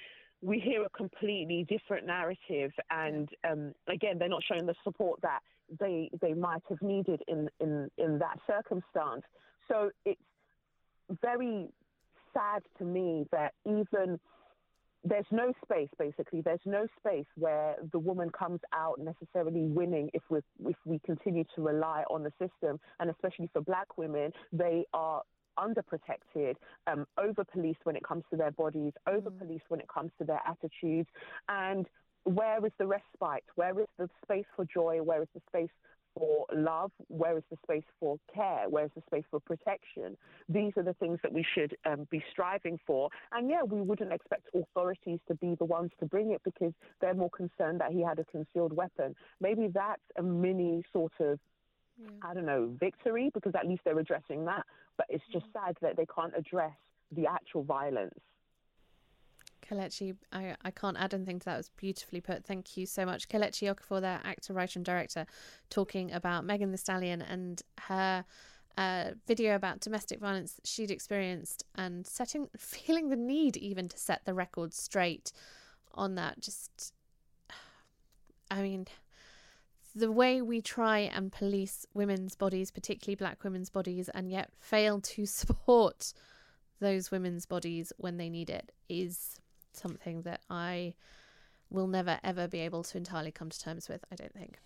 we hear a completely different narrative. And um, again, they're not showing the support that they they might have needed in, in, in that circumstance. So it's very sad to me that even there's no space, basically, there's no space where the woman comes out necessarily winning if we if we continue to rely on the system. And especially for black women, they are underprotected, um, over-policed when it comes to their bodies, over-policed when it comes to their attitudes. And where is the respite? Where is the space for joy? Where is the space for love? Where is the space for care? Where is the space for protection? These are the things that we should um, be striving for. And yeah, we wouldn't expect authorities to be the ones to bring it because they're more concerned that he had a concealed weapon. Maybe that's a mini sort of Yeah. I don't know, victory, because at least they're addressing that. But it's just sad that they can't address the actual violence. Kelechi, I, I can't add anything to that. It was beautifully put. Thank you so much. Kelechi Okafor, their actor, writer and director, talking about Megan Thee Stallion and her uh, video about domestic violence that she'd experienced and setting, feeling the need even to set the record straight on that. Just, I mean... the way we try and police women's bodies, particularly black women's bodies, and yet fail to support those women's bodies when they need it is something that I will never, ever be able to entirely come to terms with, I don't think.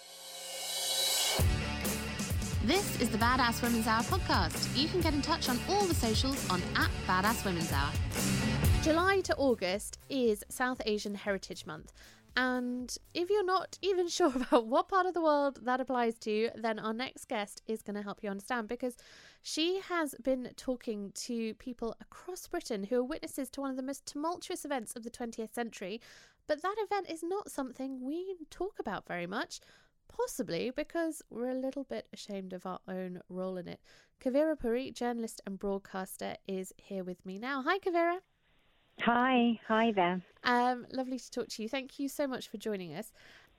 This is the Badass Women's Hour podcast. You can get in touch on all the socials on at Badass Women's Hour. July to August is South Asian Heritage Month. And if you're not even sure about what part of the world that applies to, then our next guest is going to help you understand, because she has been talking to people across Britain who are witnesses to one of the most tumultuous events of the twentieth century. But that event is not something we talk about very much, possibly because we're a little bit ashamed of our own role in it. Kavira Puri, journalist and broadcaster, is here with me now. Hi, Kavira. Hi, hi there. Um, lovely to talk to you. Thank you so much for joining us.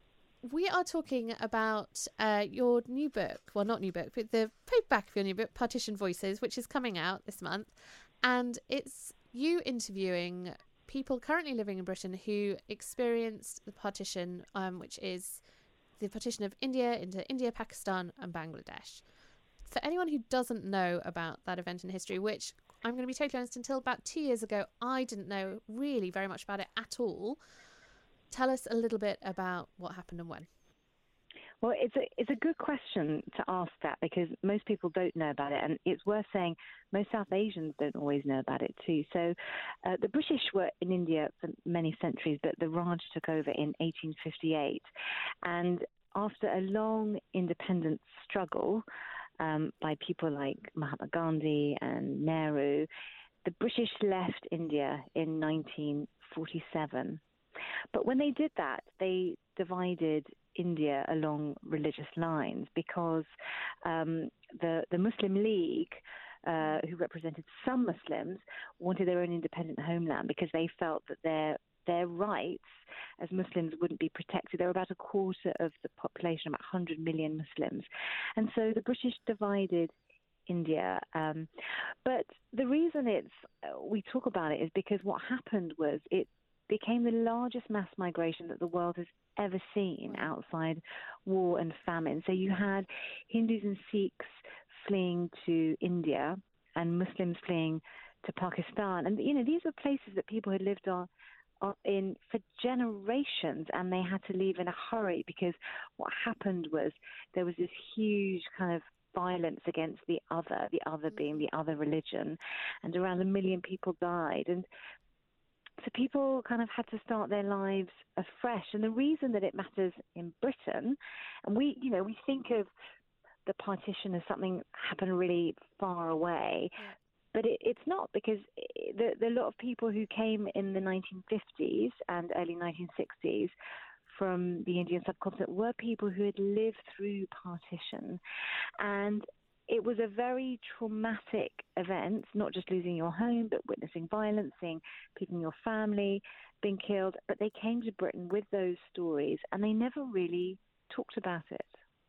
We are talking about uh, your new book, well, not new book, but the paperback of your new book, Partition Voices, which is coming out this month. And it's you interviewing people currently living in Britain who experienced the partition, um, which is the partition of India into India, Pakistan and Bangladesh. For anyone who doesn't know about that event in history, which I'm going to be totally honest, until about two years ago, I didn't know really very much about it at all. Tell us a little bit about what happened and when. Well, it's a it's a good question to ask that, because most people don't know about it, and it's worth saying most South Asians don't always know about it too. So uh, the British were in India for many centuries, but the Raj took over in eighteen fifty-eight. And after a long independence struggle, Um, by people like Mahatma Gandhi and Nehru, the British left India in nineteen forty-seven. But when they did that, they divided India along religious lines, because um, the, the Muslim League, uh, who represented some Muslims, wanted their own independent homeland because they felt that their their rights as Muslims wouldn't be protected. There were about a quarter of the population, about one hundred million Muslims. And so the British divided India. Um, but the reason it's we talk about it is because what happened was it became the largest mass migration that the world has ever seen outside war and famine. So you had Hindus and Sikhs fleeing to India and Muslims fleeing to Pakistan. And, you know, these were places that people had lived on in for generations, and they had to leave in a hurry because what happened was there was this huge kind of violence against the other, the other being the other religion, and around a million people died. And so people kind of had to start their lives afresh. And the reason that it matters in Britain, and we, you know, we think of the partition as something happened really far away, yeah. But it, it's not, because the, the lot of people who came in the nineteen fifties and early nineteen sixties from the Indian subcontinent were people who had lived through partition. And it was a very traumatic event, not just losing your home, but witnessing violence, seeing people in your family being killed. But they came to Britain with those stories, and they never really talked about it.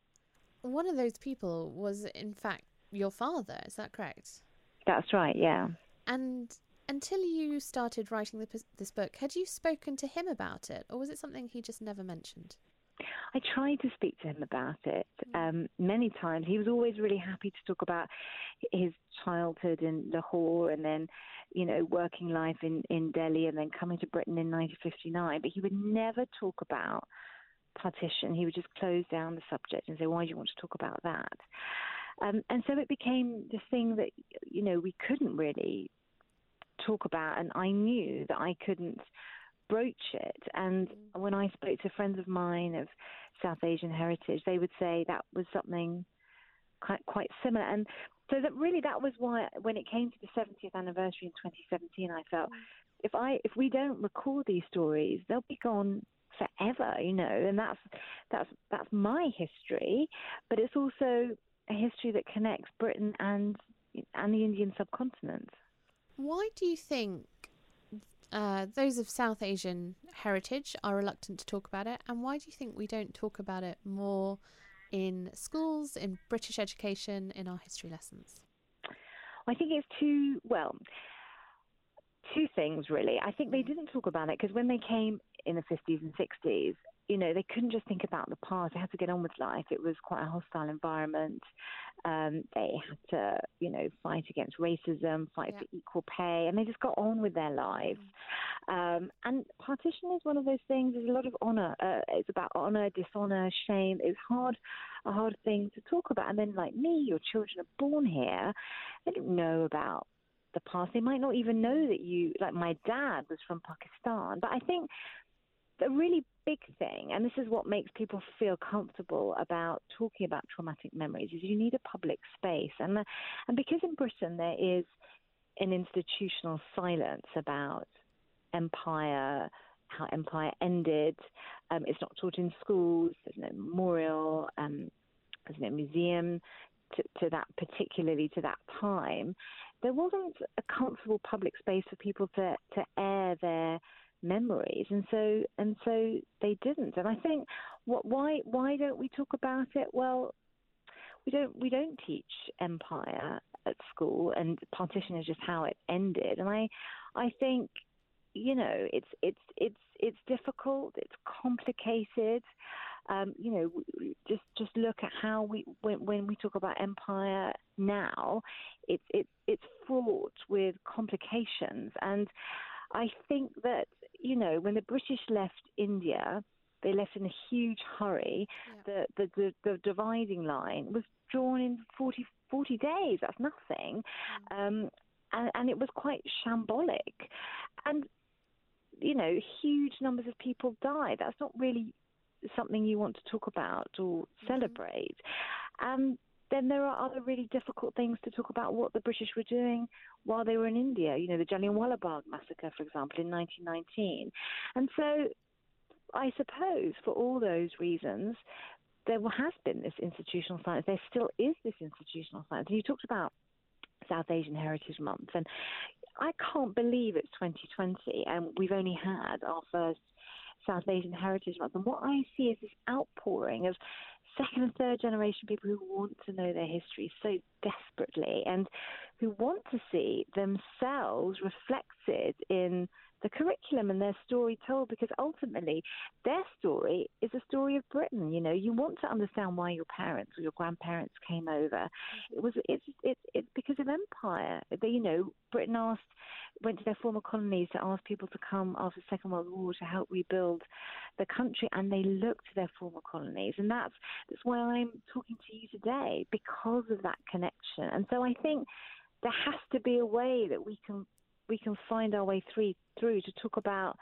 One of those people was, in fact, your father. Is that correct? That's right, yeah. And until you started writing the, this book, had you spoken to him about it, or was it something he just never mentioned? I tried to speak to him about it um, many times. He was always really happy to talk about his childhood in Lahore and then, you know, working life in, in Delhi and then coming to Britain in nineteen fifty-nine. But he would never talk about partition. He would just close down the subject and say, why do you want to talk about that? Um, and so it became this thing that, you know, we couldn't really talk about, and I knew that I couldn't broach it. And when I spoke to friends of mine of South Asian heritage, they would say that was something quite, quite similar. And so that really that was why when it came to the seventieth anniversary in twenty seventeen, I felt if I if we don't record these stories, they'll be gone forever, you know. And that's that's that's my history, but it's also a history that connects Britain and and the Indian subcontinent. Why do you think uh, those of South Asian heritage are reluctant to talk about it, and why do you think we don't talk about it more in schools, in British education, in our history lessons? I think it's two, well, two things really. I think they didn't talk about it because when they came in the fifties and sixties, you know, they couldn't just think about the past. They had to get on with life. It was quite a hostile environment. Um, they had to, you know, fight against racism, fight yeah. for equal pay, and they just got on with their lives. Um, and partition is one of those things. There's a lot of honour. Uh, it's about honour, dishonour, shame. It's hard, a hard thing to talk about. And then, like me, your children are born here. They don't know about the past. They might not even know that you, like my dad was from Pakistan. But I think the really big thing, and this is what makes people feel comfortable about talking about traumatic memories, is you need a public space. And, the, and because in Britain there is an institutional silence about empire, how empire ended, um, it's not taught in schools, there's no memorial, um, there's no museum to, to that, particularly to that time, there wasn't a comfortable public space for people to, to air their memories, and so and so they didn't. And I think what why why don't we talk about it? Well, we don't we don't teach empire at school, and partition is just how it ended. And I I think, you know, it's it's it's it's difficult, it's complicated. Um, you know, just just look at how we when when we talk about empire now, it's it's it's fraught with complications. And I think that, you know, when the British left India, they left in a huge hurry. Yeah. The, the, the, the dividing line was drawn in forty, forty days. That's nothing. Mm. Um, and, and it was quite shambolic. And, you know, huge numbers of people died. That's not really something you want to talk about or mm-hmm. celebrate. And then there are other really difficult things to talk about what the British were doing while they were in India. You know, the Jallianwala Bagh massacre, for example, in nineteen nineteen. And so I suppose for all those reasons, there has been this institutional silence. There still is this institutional silence. And you talked about South Asian Heritage Month, and I can't believe it's twenty twenty and we've only had our first South Asian Heritage Month. And what I see is this outpouring of second and third generation people who want to know their history so desperately and who want to see themselves reflected in the curriculum and their story told, because ultimately their story is a story of Britain. You know, you want to understand why your parents or your grandparents came over. It was it's it's it's because of empire. They, you know, Britain asked went to their former colonies to ask people to come after the Second World War to help rebuild the country, and they looked to their former colonies. And that's that's why I'm talking to you today, because of that connection. And so I think there has to be a way that we can we can find our way through through to talk about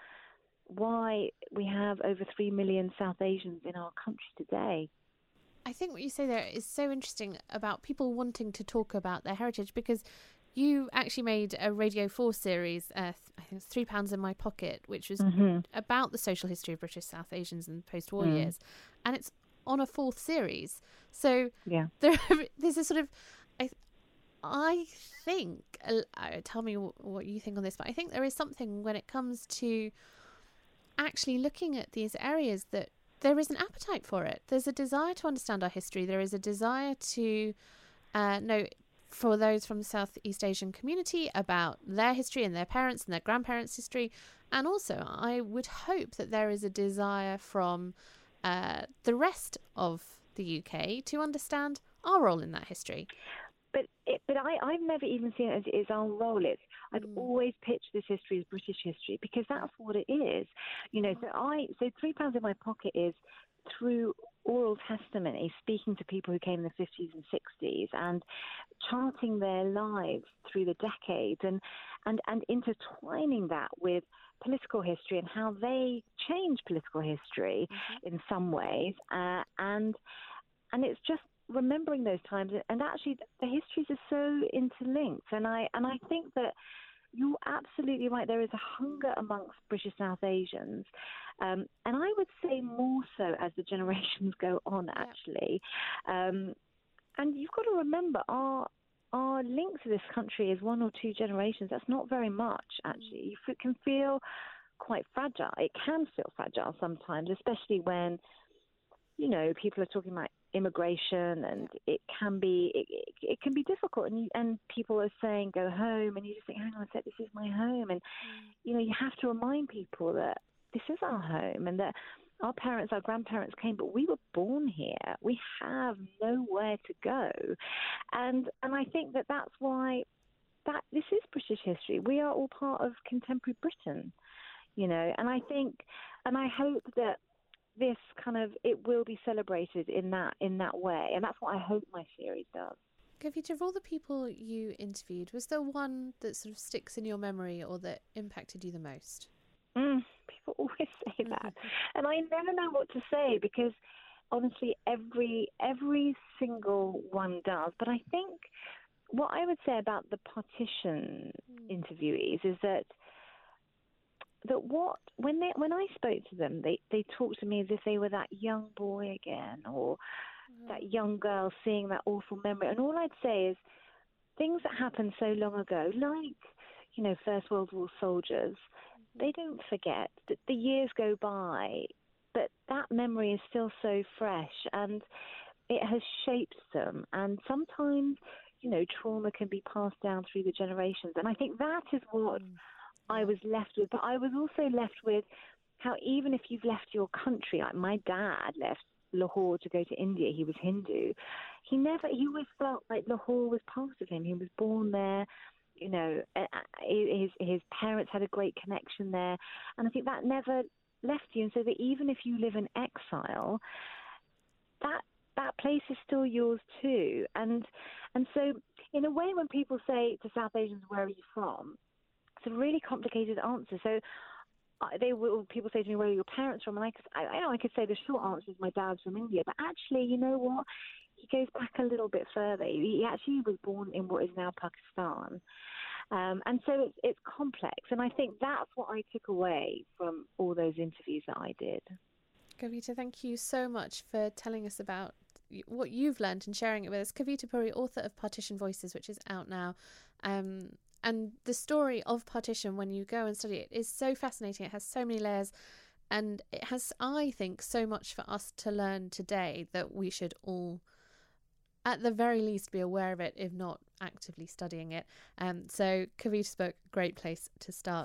why we have over three million South Asians in our country today. I think what you say there is so interesting about people wanting to talk about their heritage, because you actually made a Radio four series, uh, I think it's Three Pounds in My Pocket, which was mm-hmm. about the social history of British South Asians in the post-war mm. years. And it's on a fourth series. So yeah. there, there's a sort of... I, I think, uh, tell me w- what you think on this, but I think there is something when it comes to actually looking at these areas that there is an appetite for it. There's a desire to understand our history. There is a desire to uh, know for those from the Southeast Asian community about their history and their parents and their grandparents' history. And also, I would hope that there is a desire from uh, the rest of the U K to understand our role in that history. But it, but I, I've never even seen it as, as our role. It's, I've mm. always pitched this history as British history because that's what it is. You know, so I so Three Pounds in My Pocket is through oral testimony, speaking to people who came in the fifties and sixties and charting their lives through the decades and, and, and intertwining that with political history and how they change political history mm-hmm. in some ways. Uh, and and it's just remembering those times, and actually the histories are so interlinked, and I and I think that you're absolutely right. There is a hunger amongst British South Asians, um, and I would say more so as the generations go on, actually. Um, and you've got to remember, our our link to this country is one or two generations. That's not very much, actually. It can feel quite fragile. It can feel fragile sometimes, especially when, you know, people are talking about immigration, and it can be it, it, it can be difficult, and you, and people are saying go home, and you just think, hang on a sec, this is my home, and mm. you know, you have to remind people that this is our home, and that our parents, our grandparents came, but we were born here. We have nowhere to go, and and I think that that's why that this is British history. We are all part of contemporary Britain, you know, and I think, and I hope that this kind of, it will be celebrated in that in that way, and that's what I hope my series does. Kavita, of all the people you interviewed, was there one that sort of sticks in your memory or that impacted you the most? Mm, people always say that, and I never know what to say because honestly, every every single one does. But I think what I would say about the partition mm. interviewees is that. That what when they when I spoke to them, they, they talked to me as if they were that young boy again, or mm. that young girl seeing that awful memory. And all I'd say is things that happened so long ago, like, you know, First World War soldiers, mm-hmm. they don't forget. That the years go by, but that memory is still so fresh, and it has shaped them. And sometimes, you know, trauma can be passed down through the generations. And I think that is what. Mm. I was left with, but I was also left with how even if you've left your country, like my dad left Lahore to go to India, he was Hindu, he never, he always felt like Lahore was part of him. He was born there, you know, his his parents had a great connection there, and I think that never left you. And so that even if you live in exile, that that place is still yours too. And and so in a way, when people say to South Asians, where are you from? It's a really complicated answer. So they will, people say to me, where are your parents from? And I, could, I, I know I could say the short answer is my dad's from India. But actually, you know what? He goes back a little bit further. He actually was born in what is now Pakistan. Um, and so it's, it's complex. And I think that's what I took away from all those interviews that I did. Kavita, thank you so much for telling us about what you've learned and sharing it with us. Kavita Puri, author of Partition Voices, which is out now. Um, And the story of partition, when you go and study it, is so fascinating. It has so many layers, and it has, I think, so much for us to learn today that we should all, at the very least, be aware of it, if not actively studying it. Um, so Kavita's book, great place to start.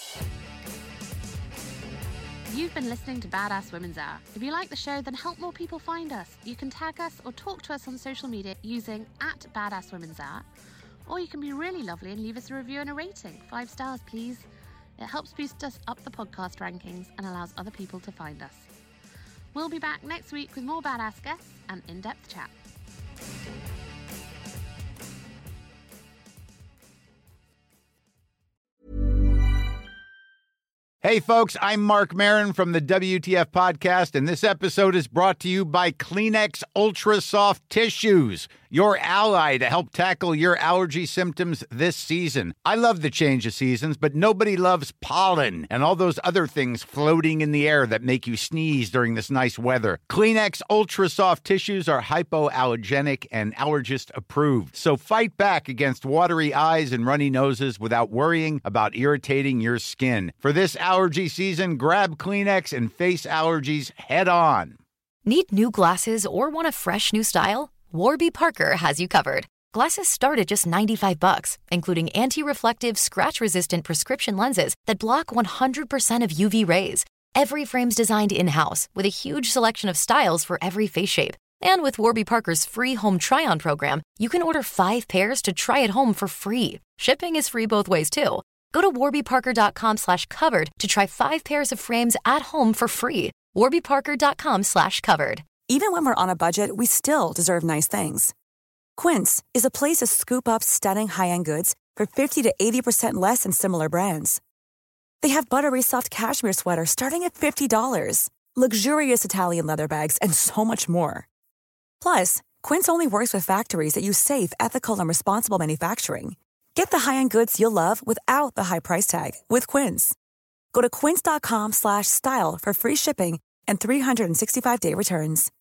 You've been listening to Badass Women's Hour. If you like the show, then help more people find us. You can tag us or talk to us on social media using at Badass Women's Hour. Or you can be really lovely and leave us a review and a rating. Five stars, please. It helps boost us up the podcast rankings and allows other people to find us. We'll be back next week with more badass guests and in-depth chat. Hey, folks, I'm Mark Maron from the W T F Podcast, and this episode is brought to you by Kleenex Ultra Soft Tissues, your ally to help tackle your allergy symptoms this season. I love the change of seasons, but nobody loves pollen and all those other things floating in the air that make you sneeze during this nice weather. Kleenex Ultra Soft Tissues are hypoallergenic and allergist approved, so fight back against watery eyes and runny noses without worrying about irritating your skin. For this allergy season, grab Kleenex and face allergies head on. Need new glasses or want a fresh new style? Warby Parker has you covered. Glasses start at just ninety-five bucks, including anti-reflective, scratch-resistant prescription lenses that block one hundred percent of U V rays. Every frame's designed in-house with a huge selection of styles for every face shape. And with Warby Parker's free home try-on program, you can order five pairs to try at home for free. Shipping is free both ways, too. Go to warbyparker.com slash covered to try five pairs of frames at home for free. warbyparker.com slash covered. Even when we're on a budget, we still deserve nice things. Quince is a place to scoop up stunning high-end goods for fifty to eighty percent less than similar brands. They have buttery soft cashmere sweaters starting at fifty dollars, luxurious Italian leather bags, and so much more. Plus, Quince only works with factories that use safe, ethical, and responsible manufacturing. Get the high-end goods you'll love without the high price tag with Quince. Go to quince.com slash style for free shipping and three hundred sixty-five day returns.